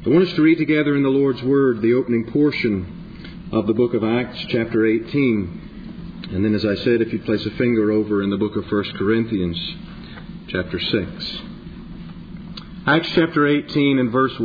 I want us to read together in the Lord's Word the opening portion of the book of Acts, chapter 18. And then, as I said, if you place a finger over in the book of 1 Corinthians, chapter 6. Acts chapter 18 and verse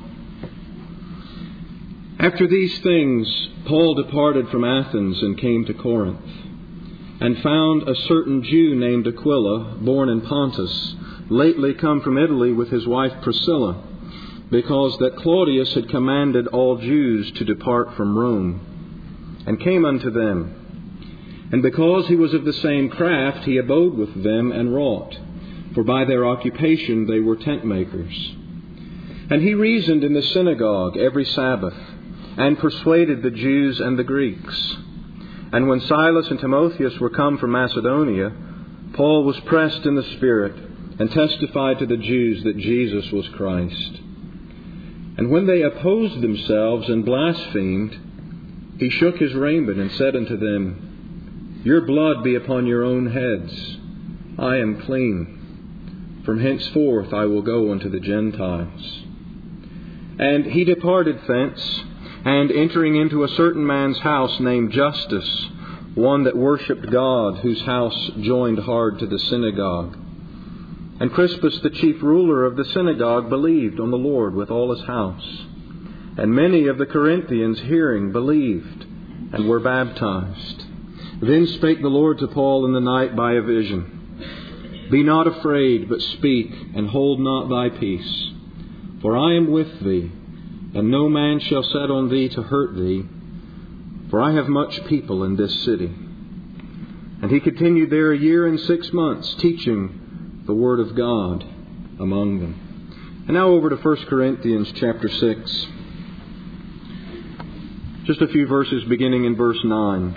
1. After these things, Paul departed from Athens and came to Corinth, and found a certain Jew named Aquila, born in Pontus, lately come from Italy with his wife Priscilla, because that Claudius had commanded all Jews to depart from Rome, and came unto them. And because he was of the same craft, he abode with them and wrought, for by their occupation they were tent makers. And he reasoned in the synagogue every Sabbath, and persuaded the Jews and the Greeks. And when Silas and Timotheus were come from Macedonia, Paul was pressed in the Spirit, and testified to the Jews that Jesus was Christ. And when they opposed themselves and blasphemed, he shook his raiment and said unto them, Your blood be upon your own heads. I am clean. From henceforth I will go unto the Gentiles. And he departed thence, and entering into a certain man's house named Justus, one that worshipped God, whose house joined hard to the synagogue. And Crispus, the chief ruler of the synagogue, believed on the Lord with all his house. And many of the Corinthians, hearing, believed, and were baptized. Then spake the Lord to Paul in the night by a vision, Be not afraid, but speak, and hold not thy peace. For I am with thee, and no man shall set on thee to hurt thee, for I have much people in this city. And he continued there 1 year and 6 months, teaching the Word of God among them. And now over to 1 Corinthians chapter 6. Just a few verses beginning in verse 9.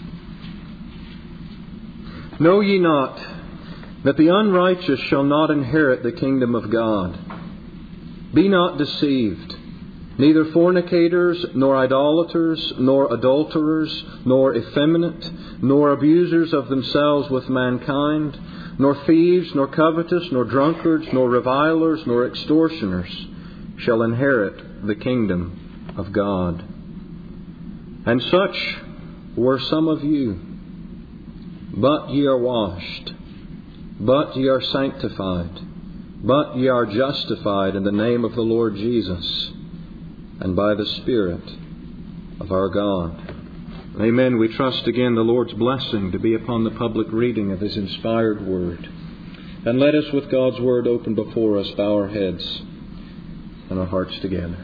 Know ye not that the unrighteous shall not inherit the kingdom of God? Be not deceived. Neither fornicators, nor idolaters, nor adulterers, nor effeminate, nor abusers of themselves with mankind, nor thieves, nor covetous, nor drunkards, nor revilers, nor extortioners shall inherit the kingdom of God. And such were some of you. But ye are washed, but ye are sanctified, but ye are justified in the name of the Lord Jesus, and by the Spirit of our God. Amen. We trust again the Lord's blessing to be upon the public reading of His inspired Word. And let us, with God's Word open before us, bow our heads and our hearts together.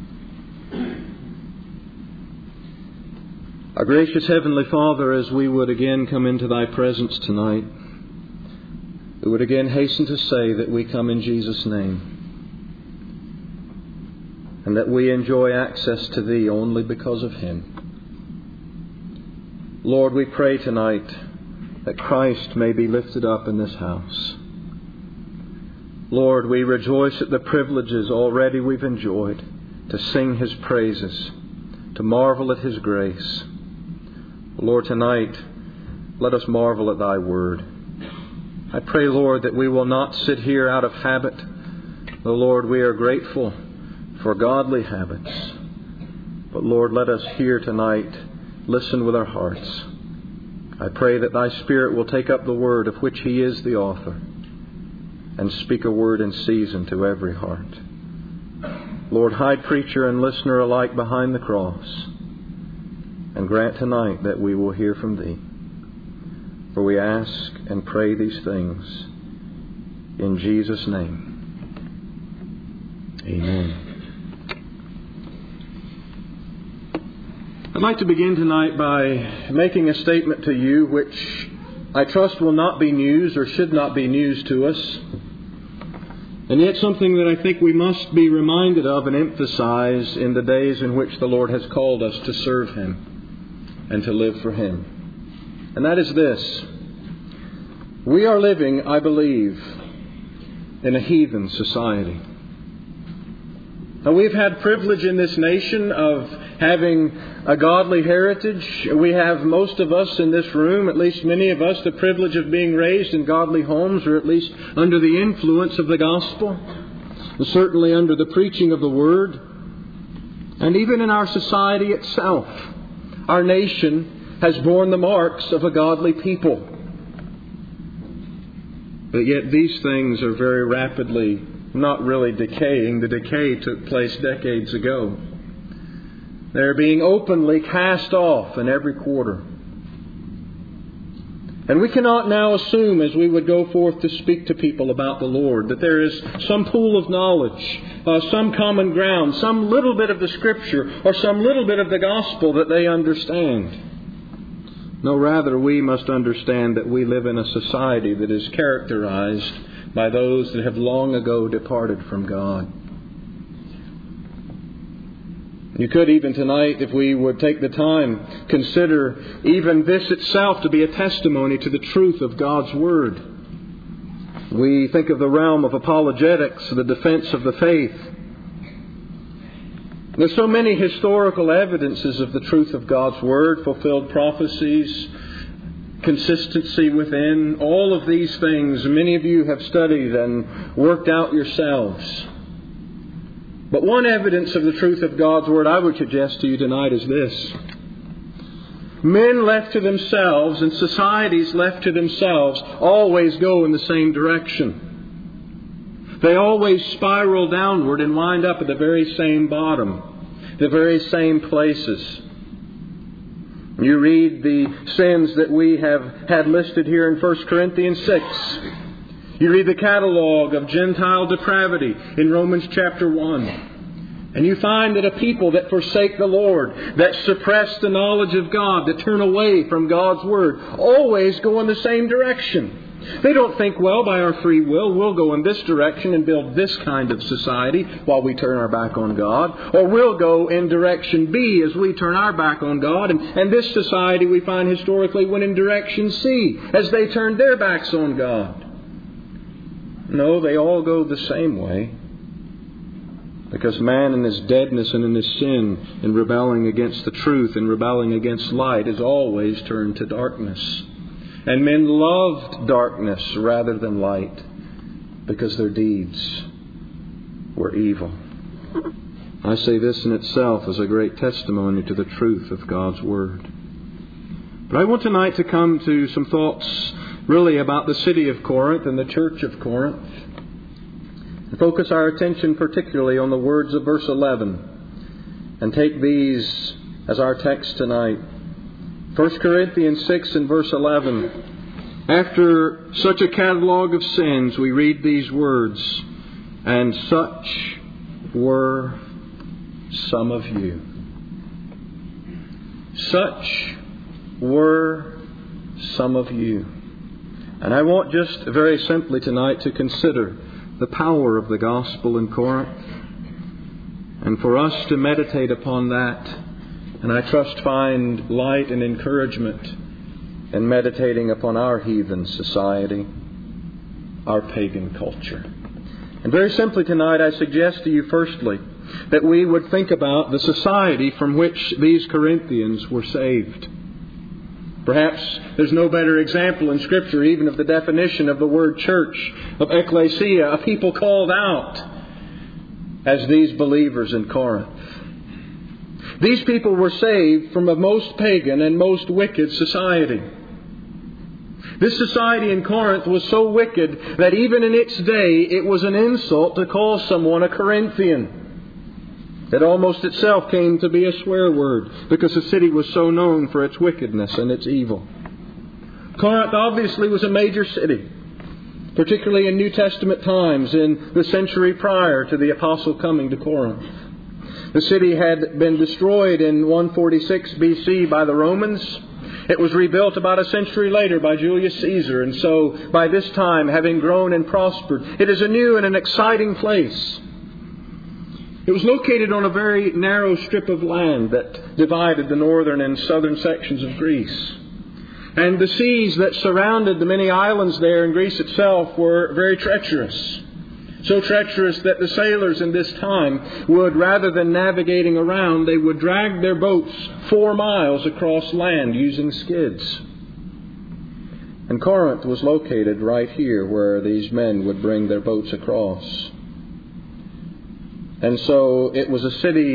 Our gracious Heavenly Father, as we would again come into Thy presence tonight, we would again hasten to say that we come in Jesus' name, and that we enjoy access to Thee only because of Him. Lord, we pray tonight that Christ may be lifted up in this house. Lord, we rejoice at the privileges already we've enjoyed to sing His praises, to marvel at His grace. Lord, tonight, let us marvel at Thy Word. I pray, Lord, that we will not sit here out of habit. Though, Lord, we are grateful for godly habits. But, Lord, let us here tonight listen with our hearts. I pray that Thy Spirit will take up the Word of which He is the author and speak a word in season to every heart. Lord, hide preacher and listener alike behind the cross, and grant tonight that we will hear from Thee. For we ask and pray these things in Jesus' name. Amen. I'd like to begin tonight by making a statement to you which I trust will not be news or should not be news to us, and yet something that I think we must be reminded of and emphasize in the days in which the Lord has called us to serve Him and to live for Him. And that is this: we are living, I believe, in a heathen society. Now, we've had privilege in this nation of having a godly heritage. We have, most of us in this room, at least many of us, the privilege of being raised in godly homes, or at least under the influence of the gospel, and certainly under the preaching of the Word. And even in our society itself, our nation has borne the marks of a godly people. But yet these things are very rapidly not really decaying. The decay took place decades ago. They're being openly cast off in every quarter. And we cannot now assume, as we would go forth to speak to people about the Lord, that there is some pool of knowledge, some common ground, some little bit of the Scripture, or some little bit of the gospel that they understand. No, rather we must understand that we live in a society that is characterized by those that have long ago departed from God. You could even tonight, if we would take the time, consider even this itself to be a testimony to the truth of God's Word. We think of the realm of apologetics, the defense of the faith. There's so many historical evidences of the truth of God's Word, fulfilled prophecies, consistency within, all of these things many of you have studied and worked out yourselves. But one evidence of the truth of God's Word I would suggest to you tonight is this. Men left to themselves and societies left to themselves always go in the same direction. They always spiral downward and wind up at the very same bottom, the very same places. You read the sins that we have had listed here in 1 Corinthians 6. You read the catalog of Gentile depravity in Romans chapter 1. And you find that a people that forsake the Lord, that suppress the knowledge of God, that turn away from God's Word, always go in the same direction. They don't think, well, by our free will, we'll go in this direction and build this kind of society while we turn our back on God. Or we'll go in direction B as we turn our back on God. And this society, we find historically, went in direction C as they turned their backs on God. No, they all go the same way. Because man in his deadness and in his sin, in rebelling against the truth and rebelling against light, is always turned to darkness. And men loved darkness rather than light because their deeds were evil. I say this in itself as a great testimony to the truth of God's Word. But I want tonight to come to some thoughts really about the city of Corinth and the church of Corinth. And focus our attention particularly on the words of verse 11. And take these as our text tonight. 1 Corinthians 6 and verse 11. After such a catalog of sins, we read these words. And such were some of you. Such were some of you. And I want just very simply tonight to consider the power of the gospel in Corinth, and for us to meditate upon that, and I trust find light and encouragement in meditating upon our heathen society, our pagan culture. And very simply tonight I suggest to you firstly that we would think about the society from which these Corinthians were saved. Perhaps there's no better example in Scripture even of the definition of the word church, of ecclesia, a people called out, as these believers in Corinth. These people were saved from a most pagan and most wicked society. This society in Corinth was so wicked that even in its day it was an insult to call someone a Corinthian. It almost itself came to be a swear word because the city was so known for its wickedness and its evil. Corinth obviously was a major city, particularly in New Testament times, in the century prior to the apostle coming to Corinth. The city had been destroyed in 146 BC by the Romans. It was rebuilt about a century later by Julius Caesar, and so by this time, having grown and prospered, it is a new and an exciting place. It was located on a very narrow strip of land that divided the northern and southern sections of Greece. And the seas that surrounded the many islands there in Greece itself were very treacherous. So treacherous that the sailors in this time would, rather than navigating around, they would drag their boats 4 miles across land using skids. And Corinth was located right here where these men would bring their boats across. And so it was a city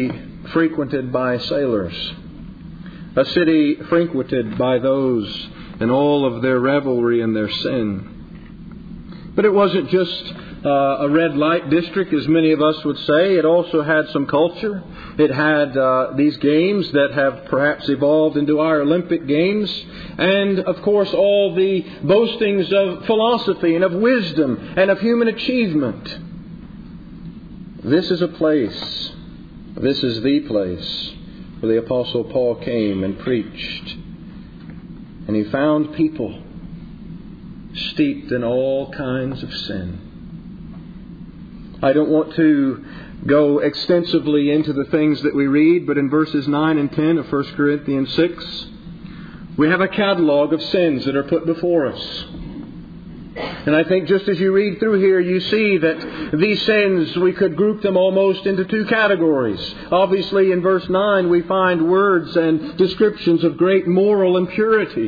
frequented by sailors, a city frequented by those in all of their revelry and their sin. But it wasn't just a red light district, as many of us would say. It also had some culture. It had these games that have perhaps evolved into our Olympic Games. And, of course, all the boastings of philosophy and of wisdom and of human achievement. This is a place, this is the place where the Apostle Paul came and preached. And he found people steeped in all kinds of sin. I don't want to go extensively into the things that we read, but in verses 9 and 10 of 1 Corinthians 6, we have a catalog of sins that are put before us. And I think just as you read through here, you see that these sins, we could group them almost into two categories. Obviously, in verse 9, we find words and descriptions of great moral impurity.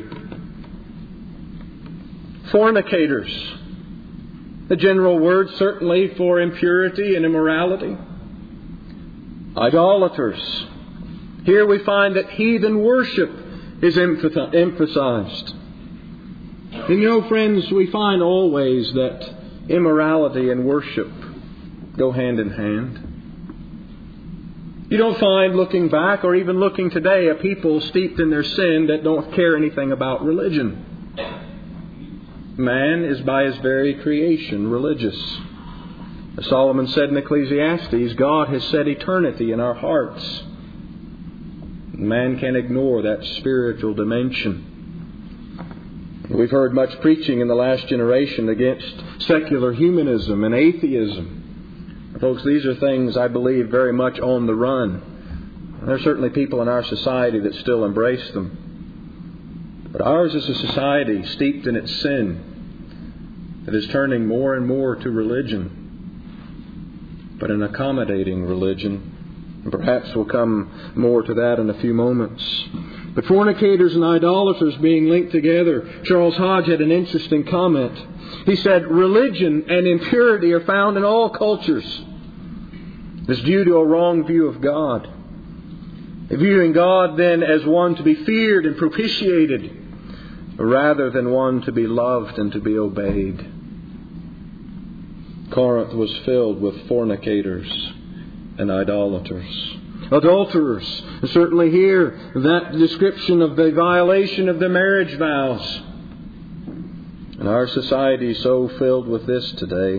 Fornicators. The general word certainly for impurity and immorality. Idolaters. Here we find that heathen worship is emphasized. And you know, friends, we find always that immorality and worship go hand in hand. You don't find, looking back or even looking today, a people steeped in their sin that don't care anything about religion. Man is by his very creation religious. As Solomon said in Ecclesiastes, God has set eternity in our hearts. Man can't ignore that spiritual dimension. We've heard much preaching in the last generation against secular humanism and atheism. Folks, these are things I believe very much on the run. There are certainly people in our society that still embrace them. But ours is a society steeped in its sin that is turning more and more to religion, but an accommodating religion. And perhaps we'll come more to that in a few moments. But fornicators and idolaters being linked together, Charles Hodge had an interesting comment. He said, religion and impurity are found in all cultures. It's due to a wrong view of God. Viewing God then as one to be feared and propitiated, rather than one to be loved and to be obeyed. Corinth was filled with fornicators and idolaters. Adulterers. And certainly here, that description of the violation of the marriage vows. And our society is so filled with this today.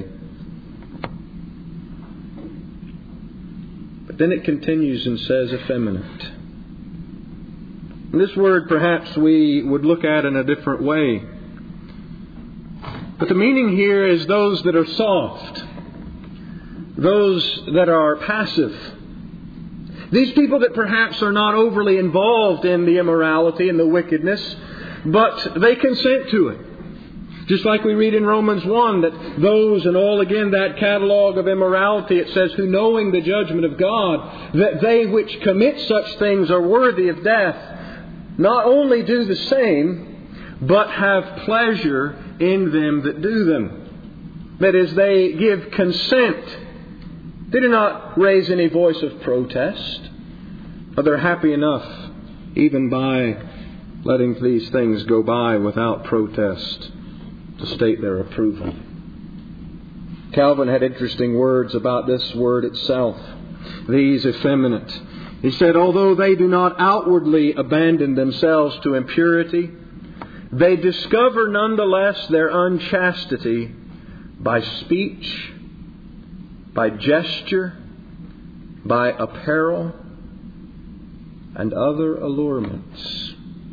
But then it continues and says effeminate. And this word perhaps we would look at in a different way. But the meaning here is those that are soft. Those that are passive. These people that perhaps are not overly involved in the immorality and the wickedness, but they consent to it. Just like we read in Romans 1 that those and all, again, that catalog of immorality, it says, who knowing the judgment of God, that they which commit such things are worthy of death, not only do the same, but have pleasure in them that do them. That is, they give consent. They do not raise any voice of protest. But they're happy enough, even by letting these things go by without protest, to state their approval. Calvin had interesting words about this word itself. These effeminate. He said, although they do not outwardly abandon themselves to impurity, they discover nonetheless their unchastity by speech, by gesture, by apparel, and other allurements.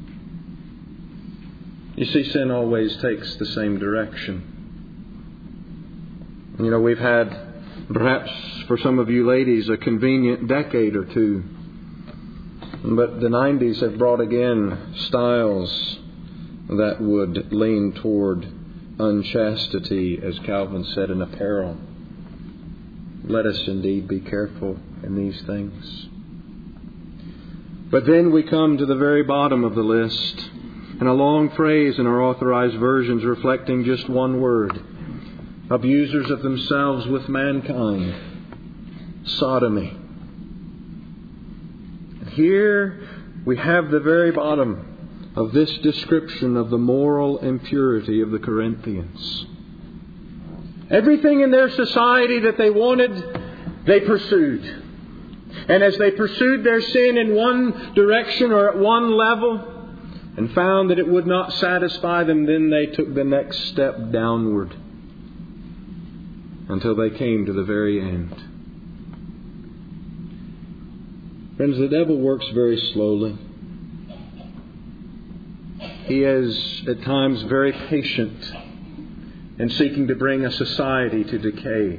You see, sin always takes the same direction. You know, we've had, perhaps for some of you ladies, a convenient decade or two. But the 90s have brought again styles that would lean toward unchastity, as Calvin said, in apparel. Let us indeed be careful in these things. But then we come to the very bottom of the list, and a long phrase in our authorized versions reflecting just one word. Abusers of themselves with mankind. Sodomy. here we have the very bottom of this description of the moral impurity of the Corinthians. Everything in their society that they wanted, they pursued. And as they pursued their sin in one direction or at one level and found that it would not satisfy them, then they took the next step downward until they came to the very end. Friends, the devil works very slowly. He is at times very patient in seeking to bring a society to decay.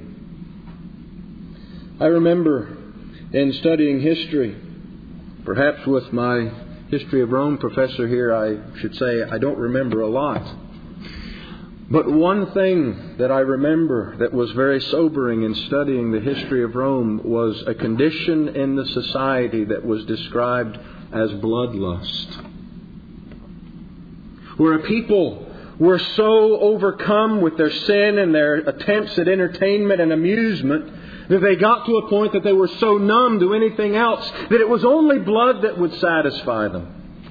I remember in studying history, perhaps with my history of Rome professor here, I should say I don't remember a lot. But one thing that I remember that was very sobering in studying the history of Rome was a condition in the society that was described as bloodlust, where a people were so overcome with their sin and their attempts at entertainment and amusement that they got to a point that they were so numb to anything else that it was only blood that would satisfy them.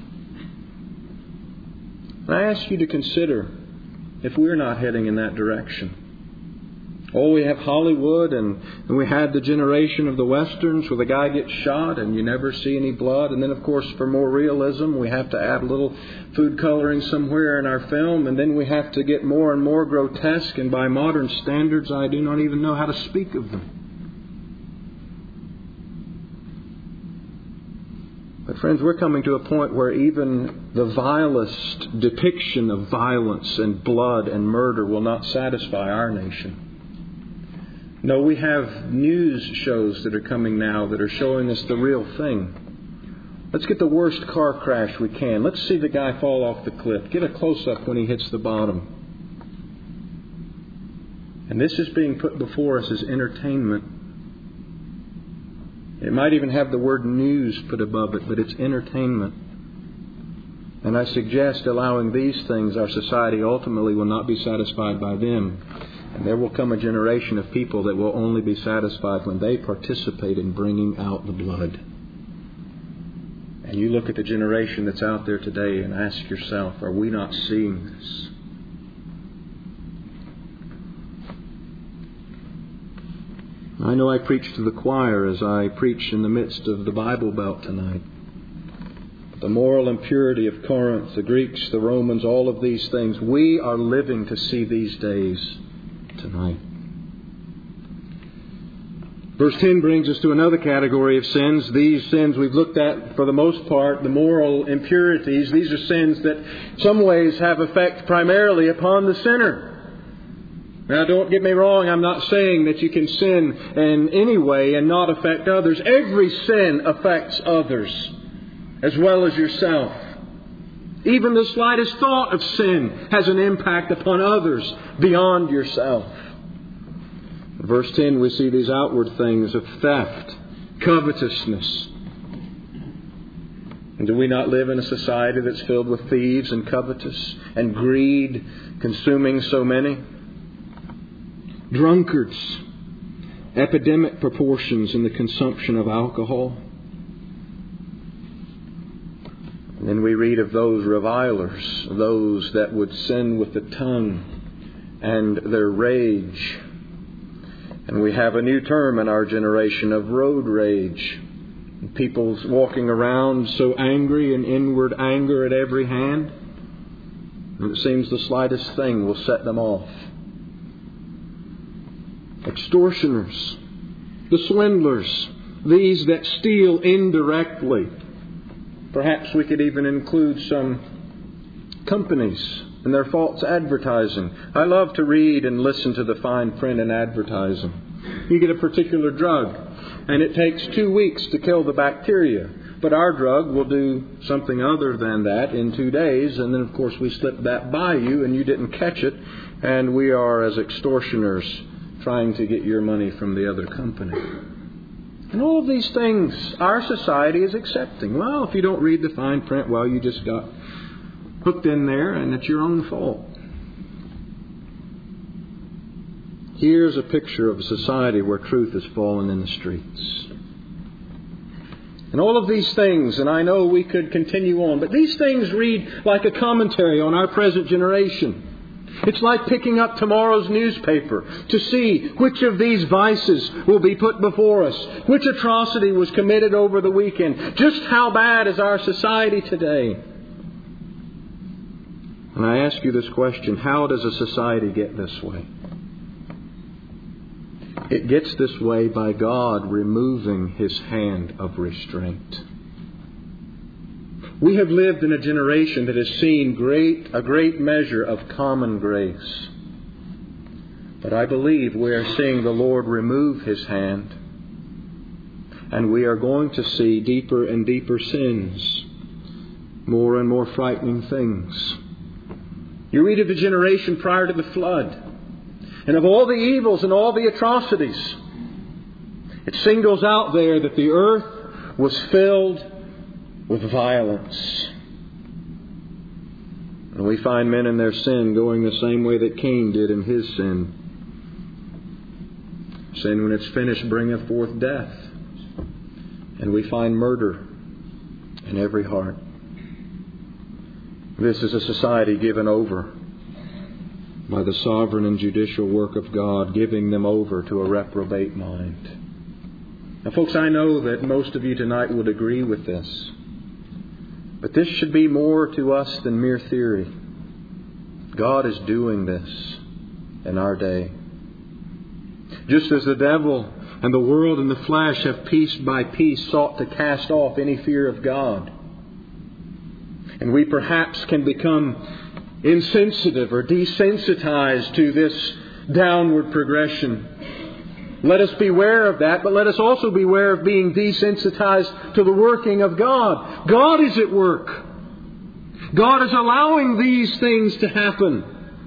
And I ask you to consider if we're not heading in that direction. Oh, we have Hollywood and we had the generation of the Westerns where the guy gets shot and you never see any blood. And then, of course, for more realism, we have to add a little food coloring somewhere in our film. And then we have to get more and more grotesque. And by modern standards, I do not even know how to speak of them. But friends, we're coming to a point where even the vilest depiction of violence and blood and murder will not satisfy our nation. No, we have news shows that are coming now that are showing us the real thing. Let's get the worst car crash we can. Let's see the guy fall off the cliff. Get a close-up when he hits the bottom. And this is being put before us as entertainment. It might even have the word news put above it, but it's entertainment. And I suggest allowing these things, our society ultimately will not be satisfied by them. And there will come a generation of people that will only be satisfied when they participate in bringing out the blood. And you look at the generation that's out there today and ask yourself, are we not seeing this? I know I preach to the choir as I preach in the midst of the Bible Belt tonight. The moral impurity of Corinth, the Greeks, the Romans, all of these things. We are living to see these days tonight. Verse 10 brings us to another category of sins. These sins we've looked at for the most part, the moral impurities. These are sins that in some ways have effect primarily upon the sinner. Now, don't get me wrong, I'm not saying that you can sin in any way and not affect others. Every sin affects others as well as yourself. Even the slightest thought of sin has an impact upon others beyond yourself. In verse 10, we see these outward things of theft, covetousness. And do we not live in a society that's filled with thieves and covetous and greed consuming so many? Drunkards, epidemic proportions in the consumption of alcohol. And then we read of those revilers, those that would sin with the tongue and their rage. And we have a new term in our generation of road rage. People walking around so angry and inward anger at every hand. And it seems the slightest thing will set them off. Extortioners, the swindlers, these that steal indirectly. Perhaps we could even include some companies and their false advertising. I love to read and listen to the fine print in advertising. You get a particular drug and it takes 2 weeks to kill the bacteria. But our drug will do something other than that in 2 days. And then, of course, we slip that by you and you didn't catch it. And we are, as extortioners, trying to get your money from the other company. And all of these things our society is accepting. Well, if you don't read the fine print, well, you just got hooked in there and it's your own fault. Here's a picture of a society where truth has fallen in the streets. And all of these things, and I know we could continue on, but these things read like a commentary on our present generation. It's like picking up tomorrow's newspaper to see which of these vices will be put before us, which atrocity was committed over the weekend, just how bad is our society today. And I ask you this question, how does a society get this way? It gets this way by God removing His hand of restraint. We have lived in a generation that has seen a great measure of common grace. But I believe we are seeing the Lord remove His hand. And we are going to see deeper and deeper sins. More and more frightening things. You read of the generation prior to the flood. And of all the evils and all the atrocities. It singles out there that the earth was filled with violence. And we find men in their sin going the same way that Cain did in his sin. Sin, when it's finished, bringeth forth death. And we find murder in every heart. This is a society given over by the sovereign and judicial work of God, giving them over to a reprobate mind. Now, folks, I know that most of you tonight would agree with this. But this should be more to us than mere theory. God is doing this in our day. Just as the devil and the world and the flesh have piece by piece sought to cast off any fear of God. And we perhaps can become insensitive or desensitized to this downward progression. Let us beware of that, but let us also beware of being desensitized to the working of God. God is at work. God is allowing these things to happen.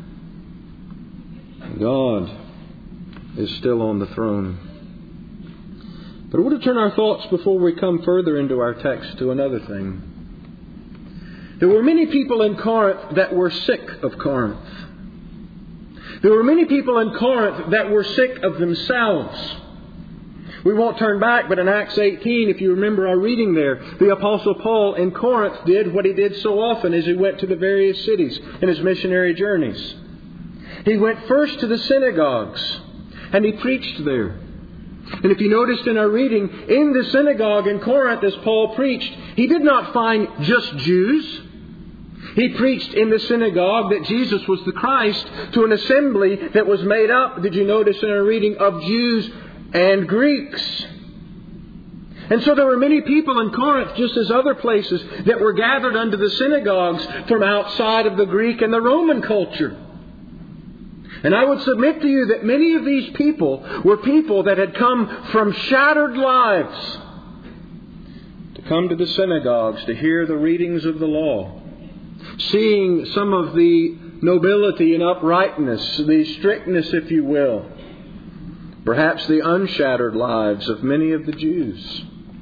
God is still on the throne. But I want to turn our thoughts before we come further into our text to another thing. There were many people in Corinth that were sick of Corinth. There were many people in Corinth that were sick of themselves. We won't turn back, but in Acts 18, if you remember our reading there, the Apostle Paul in Corinth did what he did so often as he went to the various cities in his missionary journeys. He went first to the synagogues and he preached there. And if you noticed in our reading, in the synagogue in Corinth as Paul preached, he did not find just Jews. He preached in the synagogue that Jesus was the Christ to an assembly that was made up, did you notice in our reading, of Jews and Greeks. And so there were many people in Corinth, just as other places, that were gathered unto the synagogues from outside of the Greek and the Roman culture. And I would submit to you that many of these people were people that had come from shattered lives to come to the synagogues to hear the readings of the law. Seeing some of the nobility and uprightness, the strictness, if you will, perhaps the unshattered lives of many of the Jews.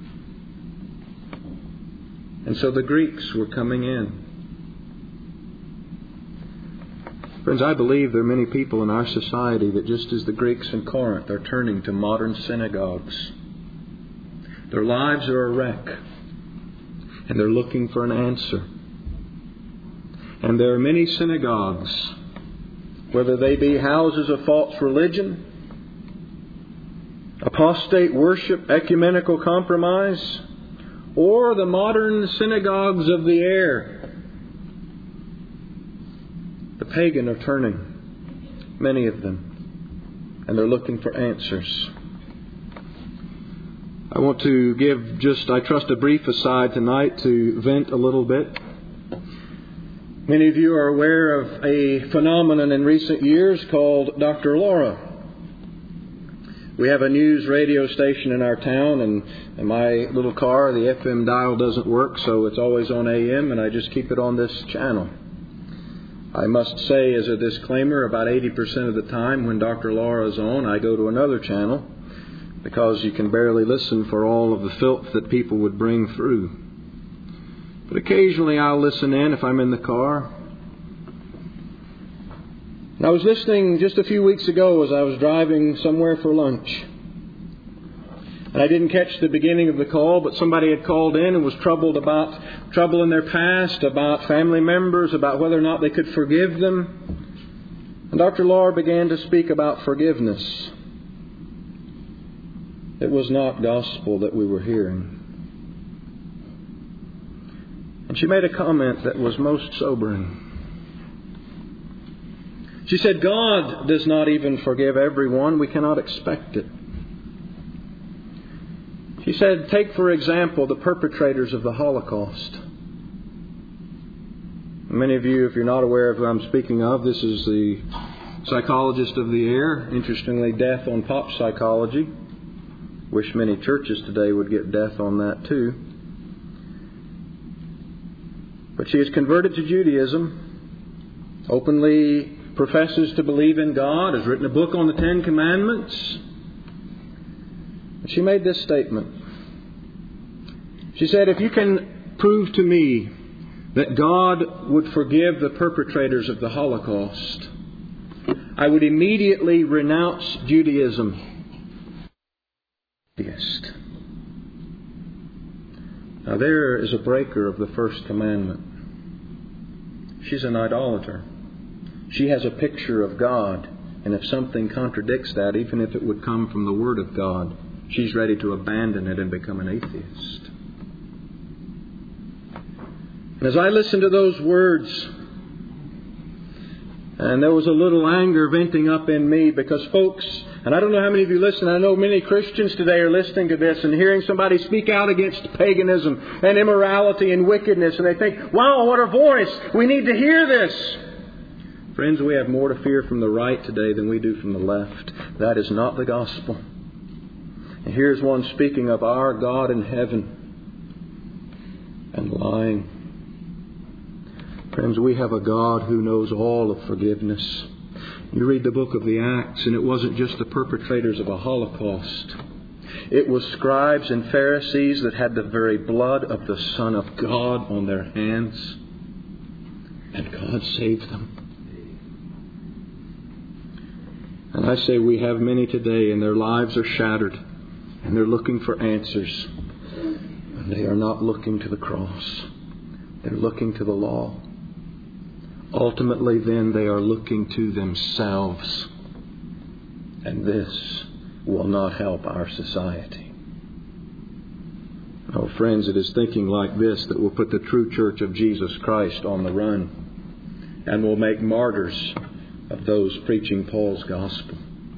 And so the Greeks were coming in. Friends, I believe there are many people in our society that just as the Greeks in Corinth are turning to modern synagogues. Their lives are a wreck. And they're looking for an answer. And there are many synagogues, whether they be houses of false religion, apostate worship, ecumenical compromise, or the modern synagogues of the air. The pagan are turning, many of them, and they're looking for answers. I want to give I trust, a brief aside tonight to vent a little bit. Many of you are aware of a phenomenon in recent years called Dr. Laura. We have a news radio station in our town, and in my little car, the FM dial doesn't work, so it's always on AM, and I just keep it on this channel. I must say, as a disclaimer, about 80% of the time when Dr. Laura is on, I go to another channel because you can barely listen for all of the filth that people would bring through. But occasionally I'll listen in if I'm in the car. And I was listening just a few weeks ago as I was driving somewhere for lunch. And I didn't catch the beginning of the call, but somebody had called in and was troubled about trouble in their past, about family members, about whether or not they could forgive them. And Dr. Lahr began to speak about forgiveness. It was not gospel that we were hearing. And she made a comment that was most sobering. She said, God does not even forgive everyone. We cannot expect it. She said, take for example the perpetrators of the Holocaust. Many of you, if you're not aware of who I'm speaking of, this is the psychologist of the air. Interestingly, death on pop psychology. Wish many churches today would get death on that too. But she is converted to Judaism, openly professes to believe in God, has written a book on the Ten Commandments. She made this statement. She said, if you can prove to me that God would forgive the perpetrators of the Holocaust, I would immediately renounce Judaism. Now there is a breaker of the first commandment. She's an idolater. She has a picture of God, and if something contradicts that, even if it would come from the Word of God, she's ready to abandon it and become an atheist. And as I listened to those words, and there was a little anger venting up in me because folks, and I don't know how many of you listen, I know many Christians today are listening to this and hearing somebody speak out against paganism and immorality and wickedness, and they think, wow, what a voice! We need to hear this! Friends, we have more to fear from the right today than we do from the left. That is not the gospel. And here's one speaking of our God in heaven and lying. Friends, we have a God who knows all of forgiveness. You read the book of the Acts, and it wasn't just the perpetrators of a Holocaust. It was scribes and Pharisees that had the very blood of the Son of God on their hands. And God saved them. And I say we have many today, and their lives are shattered. And they're looking for answers. And they are not looking to the cross. They're looking to the law. Ultimately, then, they are looking to themselves. And this will not help our society. Oh, friends, it is thinking like this that will put the true church of Jesus Christ on the run. And will make martyrs of those preaching Paul's gospel.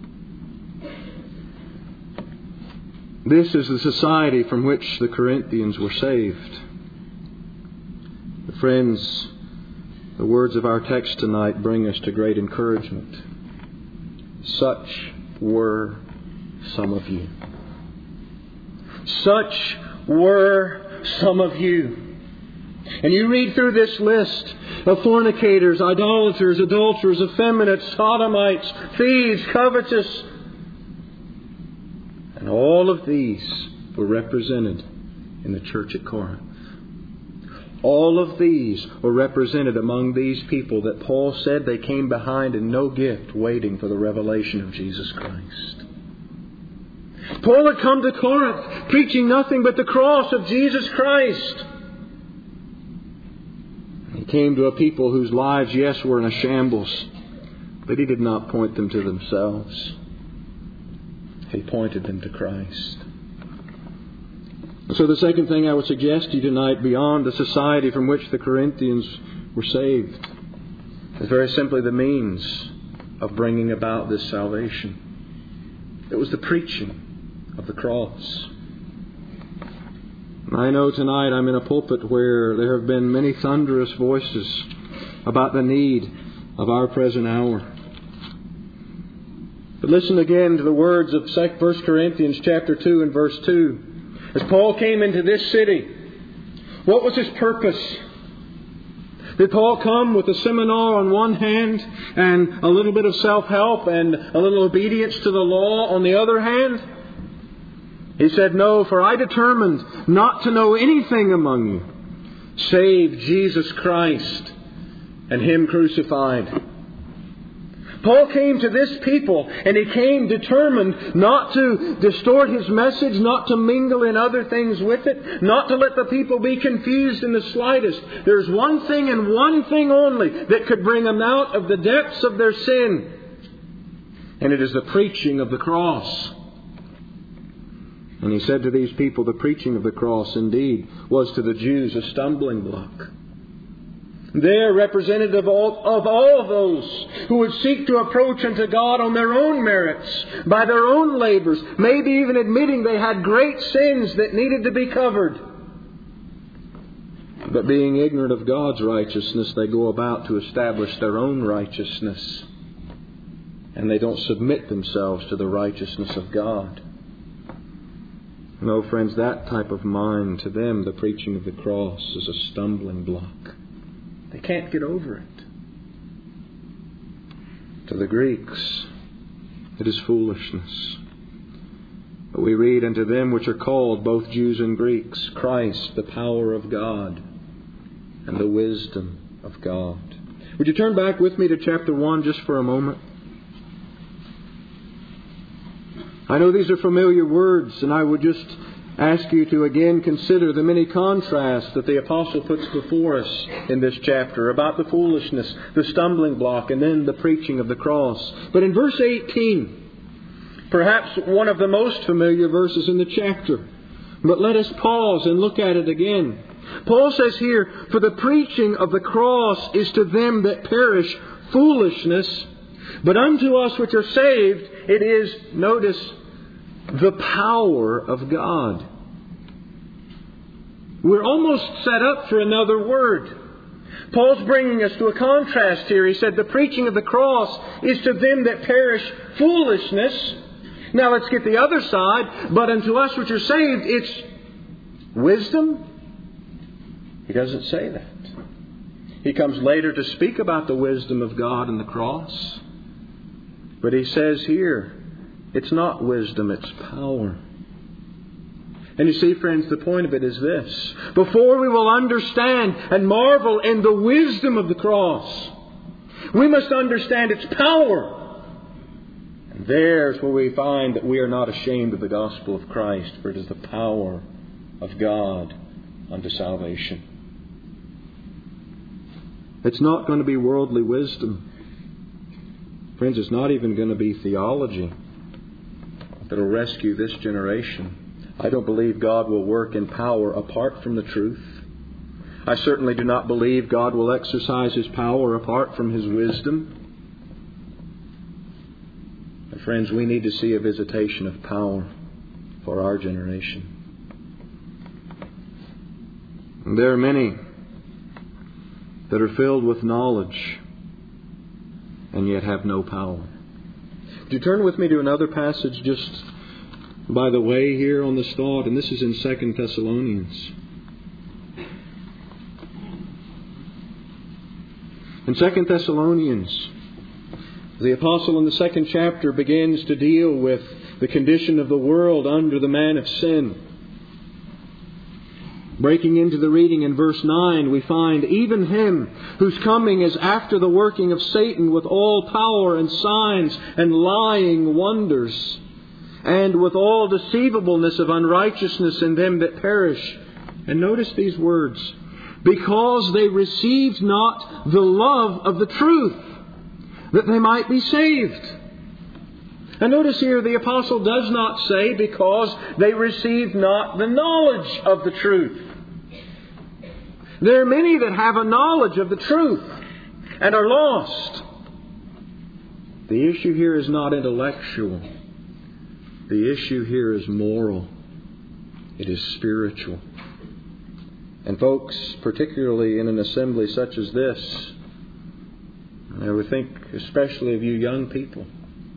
This is the society from which the Corinthians were saved. Friends, the words of our text tonight bring us to great encouragement. Such were some of you. Such were some of you. And you read through this list of fornicators, idolaters, adulterers, effeminates, sodomites, thieves, covetous. And all of these were represented in the church at Corinth. All of these were represented among these people that Paul said they came behind in no gift, waiting for the revelation of Jesus Christ. Paul had come to Corinth preaching nothing but the cross of Jesus Christ. He came to a people whose lives, yes, were in a shambles, but he did not point them to themselves. He pointed them to Christ. So the second thing I would suggest to you tonight, beyond the society from which the Corinthians were saved, is very simply the means of bringing about this salvation. It was the preaching of the cross. I know tonight I'm in a pulpit where there have been many thunderous voices about the need of our present hour. But listen again to the words of 1 Corinthians chapter 2 and verse 2. As Paul came into this city, what was his purpose? Did Paul come with a seminar on one hand and a little bit of self-help and a little obedience to the law on the other hand? He said, no, for I determined not to know anything among you save Jesus Christ and Him crucified. Paul came to this people, and he came determined not to distort his message, not to mingle in other things with it, not to let the people be confused in the slightest. There's one thing and one thing only that could bring them out of the depths of their sin. And it is the preaching of the cross. And he said to these people, the preaching of the cross indeed was to the Jews a stumbling block. They're representative of all those who would seek to approach unto God on their own merits, by their own labors, maybe even admitting they had great sins that needed to be covered. But being ignorant of God's righteousness, they go about to establish their own righteousness. And they don't submit themselves to the righteousness of God. No, friends, that type of mind, to them, the preaching of the cross is a stumbling block. They can't get over it. To the Greeks, it is foolishness. But we read, unto them which are called, both Jews and Greeks, Christ, the power of God and the wisdom of God. Would you turn back with me to chapter 1 just for a moment? I know these are familiar words, and I would just ask you to again consider the many contrasts that the Apostle puts before us in this chapter about the foolishness, the stumbling block, and then the preaching of the cross. But in verse 18, perhaps one of the most familiar verses in the chapter, but let us pause and look at it again. Paul says here, for the preaching of the cross is to them that perish foolishness, but unto us which are saved it is, notice, the power of God. We're almost set up for another word. Paul's bringing us to a contrast here. He said the preaching of the cross is to them that perish foolishness. Now let's get the other side. But unto us which are saved, it's wisdom. He doesn't say that. He comes later to speak about the wisdom of God and the cross. But he says here, it's not wisdom, it's power. And you see, friends, the point of it is this. Before we will understand and marvel in the wisdom of the cross, we must understand its power. And there's where we find that we are not ashamed of the gospel of Christ, for it is the power of God unto salvation. It's not going to be worldly wisdom. Friends, it's not even going to be theology that will rescue this generation. I don't believe God will work in power apart from the truth. I certainly do not believe God will exercise His power apart from His wisdom. But friends, we need to see a visitation of power for our generation. And there are many that are filled with knowledge and yet have no power. Would you turn with me to another passage just by the way here on this thought, and this is in 2 Thessalonians. In 2 Thessalonians, the Apostle in the 2nd chapter begins to deal with the condition of the world under the man of sin. Breaking into the reading in verse 9, we find even him whose coming is after the working of Satan with all power and signs and lying wonders, and with all deceivableness of unrighteousness in them that perish. And notice these words, because they received not the love of the truth, that they might be saved. And notice here the Apostle does not say because they received not the knowledge of the truth. There are many that have a knowledge of the truth and are lost. The issue here is not intellectual. The issue here is moral. It is spiritual. And folks, particularly in an assembly such as this, I would think especially of you young people,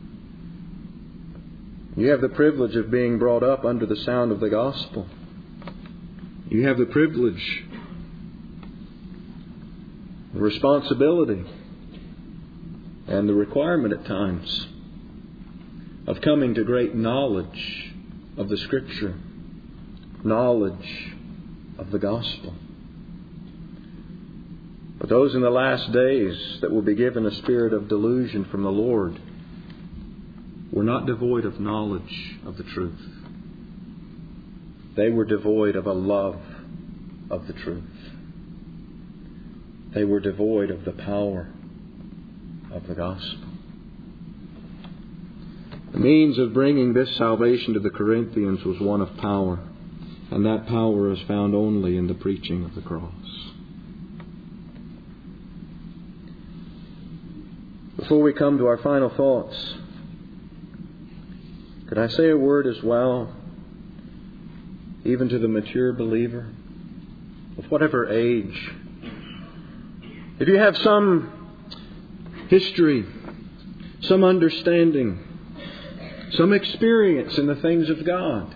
you have the privilege of being brought up under the sound of the gospel. You have the privilege, the responsibility, and the requirement at times of coming to great knowledge of the Scripture, knowledge of the gospel. But But those in the last days that will be given a spirit of delusion from the Lord were not devoid of knowledge of the truth. They were devoid of a love of the truth. They were devoid of the power of the gospel. The means of bringing this salvation to the Corinthians was one of power, and that power is found only in the preaching of the cross. Before we come to our final thoughts, could I say a word as well, even to the mature believer, of whatever age? If you have some history, some understanding, some experience in the things of God,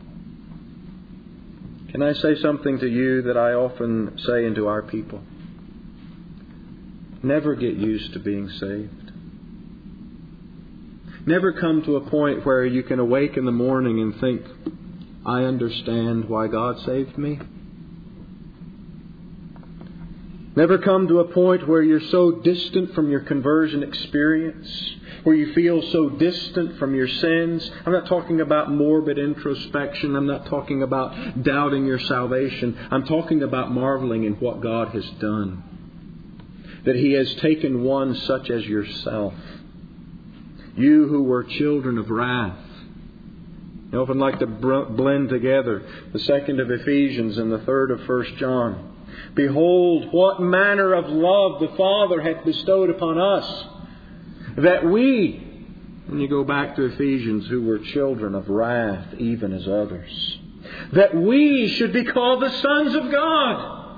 can I say something to you that I often say into our people? Never get used to being saved. Never come to a point where you can awake in the morning and think, I understand why God saved me. Never come to a point where you're so distant from your conversion experience, where you feel so distant from your sins. I'm not talking about morbid introspection. I'm not talking about doubting your salvation. I'm talking about marveling in what God has done. That He has taken one such as yourself. You who were children of wrath. I often like to blend together the 2nd of Ephesians and the 3rd of 1 John. Behold, what manner of love the Father hath bestowed upon us, that we, when you go back to Ephesians, who were children of wrath, even as others, that we should be called the sons of God.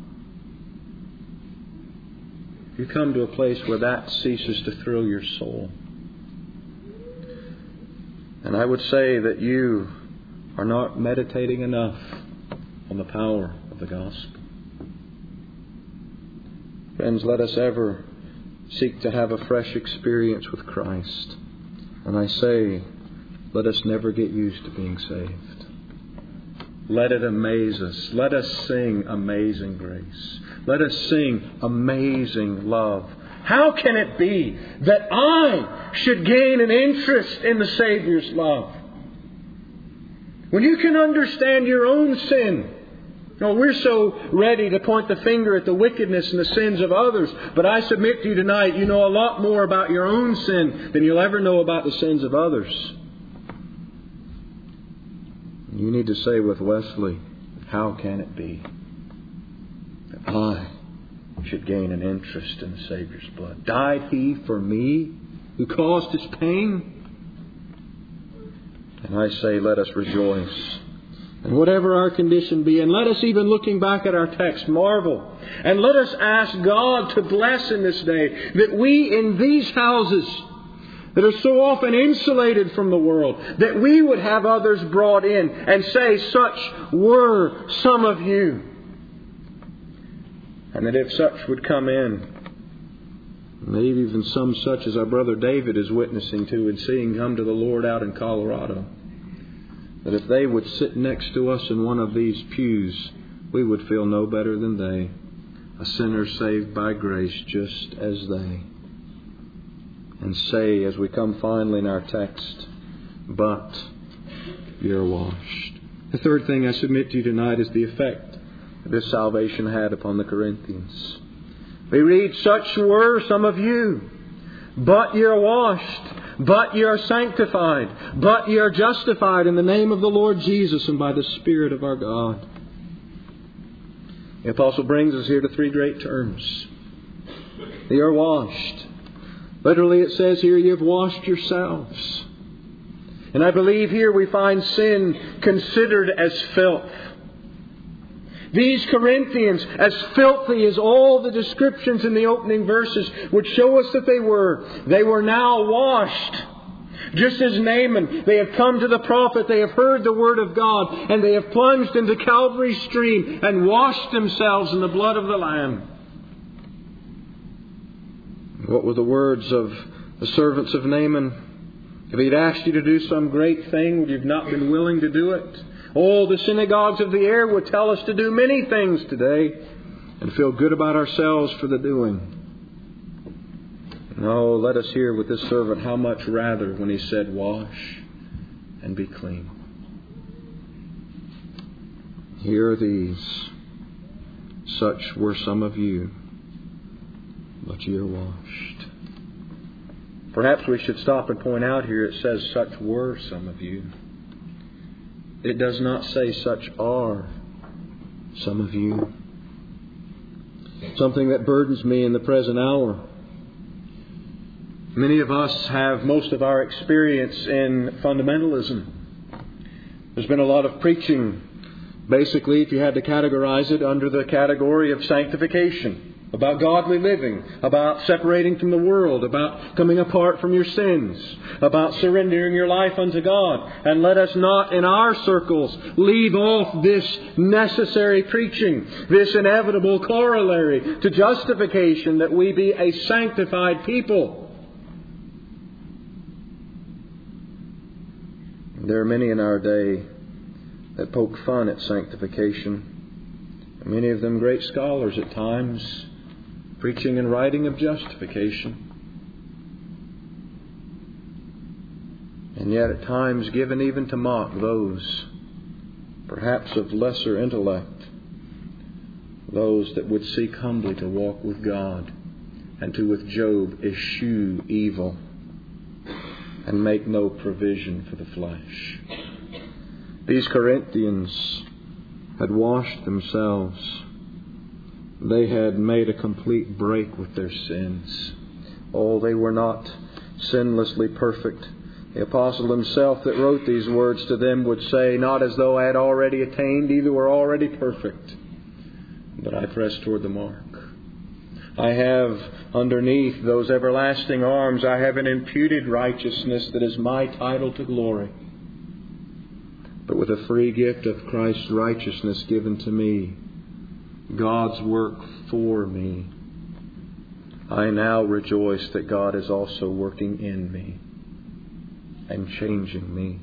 You come to a place where that ceases to thrill your soul. And I would say that you are not meditating enough on the power of the gospel. Friends, let us ever seek to have a fresh experience with Christ. And I say, let us never get used to being saved. Let it amaze us. Let us sing Amazing Grace. Let us sing Amazing Love. How can it be that I should gain an interest in the Savior's love? When you can understand your own sin. We're so ready to point the finger at the wickedness and the sins of others. But I submit to you tonight, you know a lot more about your own sin than you'll ever know about the sins of others. You need to say with Wesley, how can it be that I should gain an interest in the Savior's blood? Died He for me who caused His pain? And I say, let us rejoice. And whatever our condition be, and let us, even looking back at our text, marvel. And let us ask God to bless in this day that we in these houses that are so often insulated from the world, that we would have others brought in and say, such were some of you. And that if such would come in, maybe even some such as our brother David is witnessing to and seeing come to the Lord out in Colorado, that if they would sit next to us in one of these pews, we would feel no better than they, a sinner saved by grace just as they. And say, as we come finally in our text, but you're washed. The third thing I submit to you tonight is the effect that this salvation had upon the Corinthians. We read, such were some of you, but you're washed, but you're sanctified, but you're justified in the name of the Lord Jesus and by the Spirit of our God. The Apostle brings us here to three great terms. They are washed. Literally it says here, you've washed yourselves. And I believe here we find sin considered as filth. These Corinthians, as filthy as all the descriptions in the opening verses would show us that they were now washed. Just as Naaman, they have come to the prophet, they have heard the word of God, and they have plunged into Calvary's stream and washed themselves in the blood of the Lamb. What were the words of the servants of Naaman? If he'd asked you to do some great thing, would you have not been willing to do it? Oh, the synagogues of the air would tell us to do many things today. and feel good about ourselves for the doing. No, let us hear with this servant how much rather when he said, wash and be clean. Here are these. Such were some of you, but ye are washed. Perhaps we should stop and point out here it says such were some of you. It does not say such are some of you. Something that burdens me in the present hour. Many of us have most of our experience in fundamentalism. There's been a lot of preaching, basically, if you had to categorize it, under the category of sanctification. About godly living, about separating from the world, about coming apart from your sins, about surrendering your life unto God. And let us not in our circles leave off this necessary preaching, this inevitable corollary to justification, that we be a sanctified people. There are many in our day that poke fun at sanctification. Many of them great scholars at times, preaching and writing of justification. And yet at times given even to mock those, perhaps of lesser intellect, those that would seek humbly to walk with God and to with Job eschew evil and make no provision for the flesh. These Corinthians had washed themselves. They had made a complete break with their sins. Oh, they were not sinlessly perfect. The apostle himself that wrote these words to them would say, not as though I had already attained, either were already perfect, but I press toward the mark. I have underneath those everlasting arms, I have an imputed righteousness that is my title to glory. But with a free gift of Christ's righteousness given to me, God's work for me, I now rejoice that God is also working in me and changing me.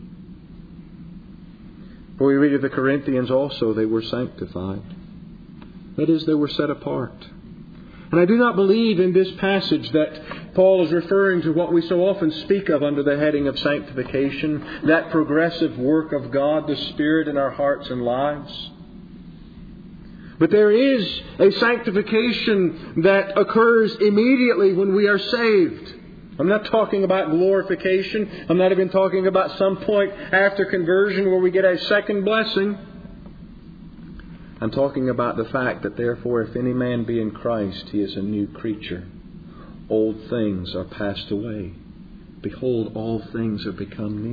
For we read of the Corinthians also, they were sanctified. That is, they were set apart. And I do not believe in this passage that Paul is referring to what we so often speak of under the heading of sanctification, that progressive work of God, the Spirit in our hearts and lives. But there is a sanctification that occurs immediately when we are saved. I'm not talking about glorification. I'm not even talking about some point after conversion where we get a second blessing. I'm talking about the fact that therefore if any man be in Christ, he is a new creature. Old things are passed away. Behold, all things are become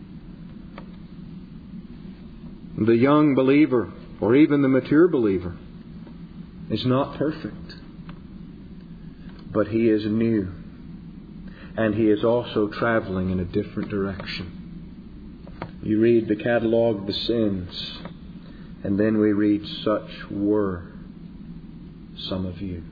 new. The young believer, or even the mature believer, is not perfect. But he is new. And he is also traveling in a different direction. You read the catalogue of the sins, and then we read, such were some of you.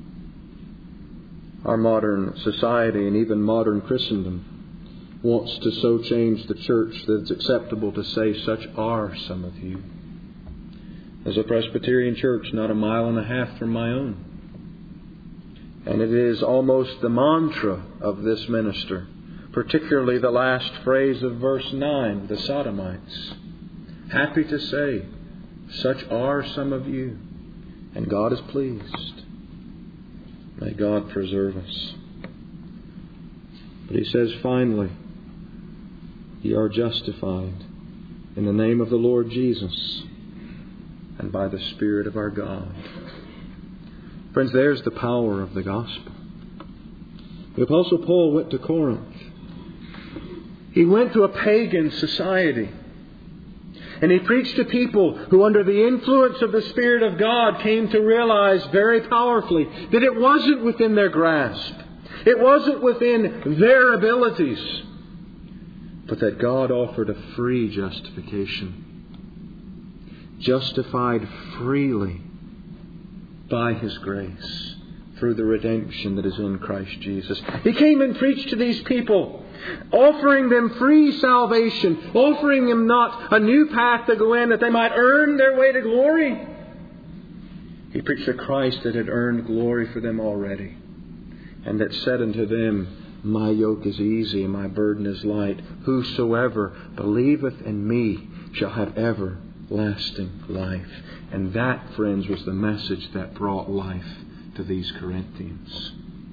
Our modern society and even modern Christendom wants to so change the church that it's acceptable to say, such are some of you. There's a Presbyterian church not a mile and a half from my own. And it is almost the mantra of this minister, particularly the last phrase of verse 9, the Sodomites. Happy to say, such are some of you, and God is pleased. May God preserve us. But he says finally, ye are justified in the name of the Lord Jesus and by the Spirit of our God. Friends, there's the power of the gospel. The Apostle Paul went to Corinth. He went to a pagan society. And he preached to people who, under the influence of the Spirit of God, came to realize very powerfully that it wasn't within their grasp. It wasn't within their abilities. But that God offered a free justification. Justified freely by His grace through the redemption that is in Christ Jesus. He came and preached to these people, offering them free salvation, offering them not a new path to go in that they might earn their way to glory. He preached a Christ that had earned glory for them already, and that said unto them, My yoke is easy and my burden is light. Whosoever believeth in me shall have everlasting life. And that, friends, was the message that brought life to these Corinthians.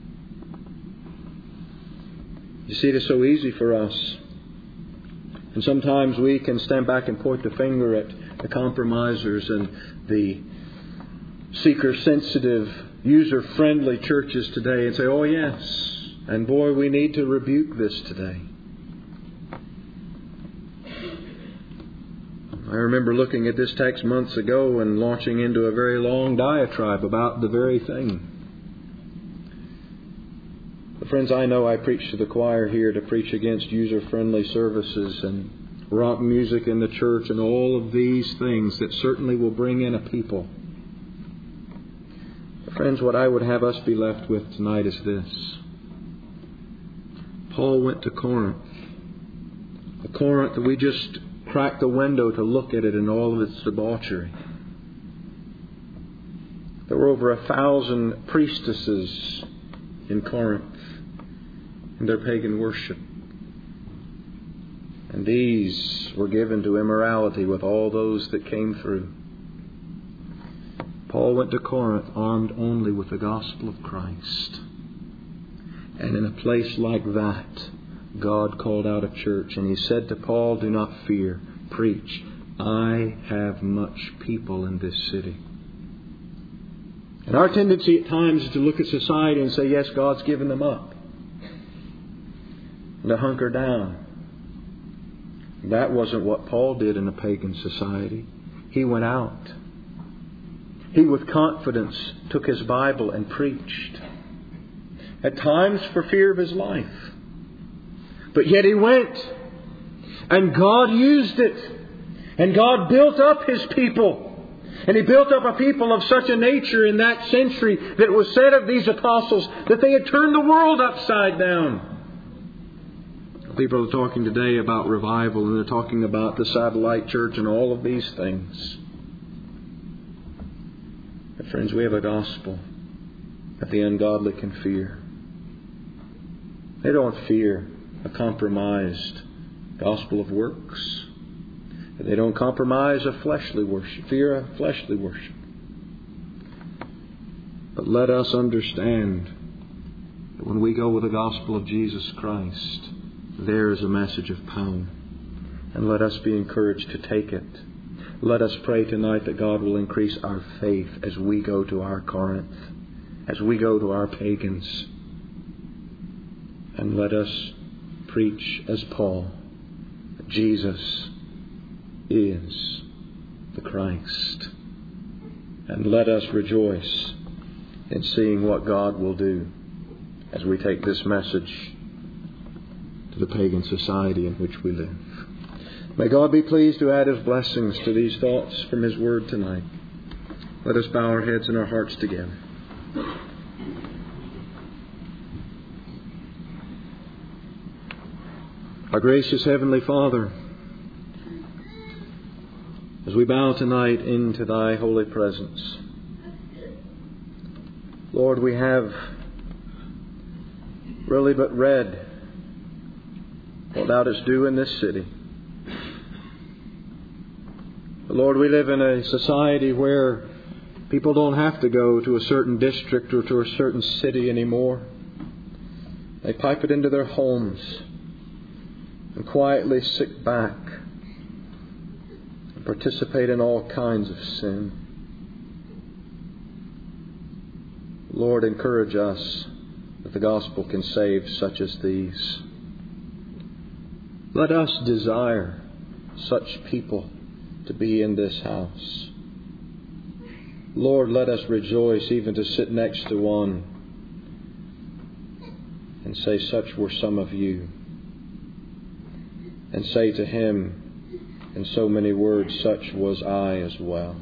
You see, it is so easy for us. And sometimes we can stand back and point the finger at the compromisers and the seeker-sensitive, user-friendly churches today and say, oh yes, and boy, we need to rebuke this today. I remember looking at this text months ago and launching into a very long diatribe about the very thing. But friends, I know I preach to the choir here to preach against user-friendly services and rock music in the church and all of these things that certainly will bring in a people. But friends, what I would have us be left with tonight is this. Paul went to Corinth. A Corinth that we just cracked the window to look at it in all of its debauchery. There were over 1,000 priestesses in Corinth in their pagan worship. And these were given to immorality with all those that came through. Paul went to Corinth armed only with the gospel of Christ. And in a place like that, God called out a church and He said to Paul, do not fear, preach. I have much people in this city. And our tendency at times is to look at society and say, yes, God's given them up. And to hunker down. That wasn't what Paul did in a pagan society. He went out. He with confidence took his Bible and preached. At times for fear of his life. But yet he went. And God used it. And God built up His people. And He built up a people of such a nature in that century that it was said of these apostles that they had turned the world upside down. People are talking today about revival and they're talking about the satellite church and all of these things. But friends, we have a gospel that the ungodly can fear. They don't fear a compromised gospel of works. They don't compromise a fleshly worship, fear a fleshly worship. But let us understand that when we go with the gospel of Jesus Christ, there is a message of power. And let us be encouraged to take it. Let us pray tonight that God will increase our faith as we go to our Corinth, as we go to our pagans. And let us preach as Paul, that Jesus is the Christ. And let us rejoice in seeing what God will do as we take this message to the pagan society in which we live. May God be pleased to add His blessings to these thoughts from His Word tonight. Let us bow our heads and our hearts together. Our gracious Heavenly Father, as we bow tonight into Thy holy presence, Lord, we have really but read what Thou dost do in this city. But Lord, we live in a society where people don't have to go to a certain district or to a certain city anymore. They pipe it into their homes and quietly sit back and participate in all kinds of sin. Lord, encourage us that the gospel can save such as these. Let us desire such people to be in this house. Lord, let us rejoice even to sit next to one and say, such were some of you. And say to him in so many words, such was I as well.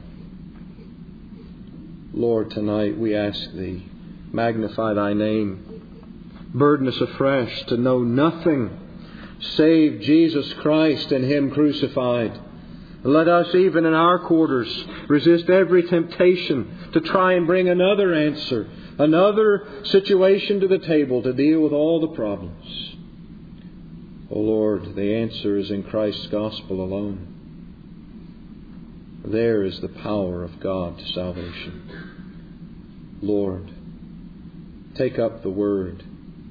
Lord, tonight we ask Thee, magnify Thy name. Burden us afresh to know nothing save Jesus Christ and Him crucified. Let us, even in our quarters, resist every temptation to try and bring another answer, another situation to the table to deal with all the problems. O Lord, the answer is in Christ's gospel alone. There is the power of God to salvation. Lord, take up the Word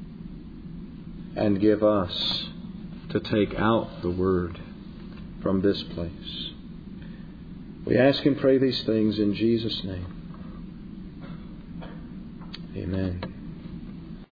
and give us to take out the Word from this place. We ask and pray these things in Jesus' name. Amen.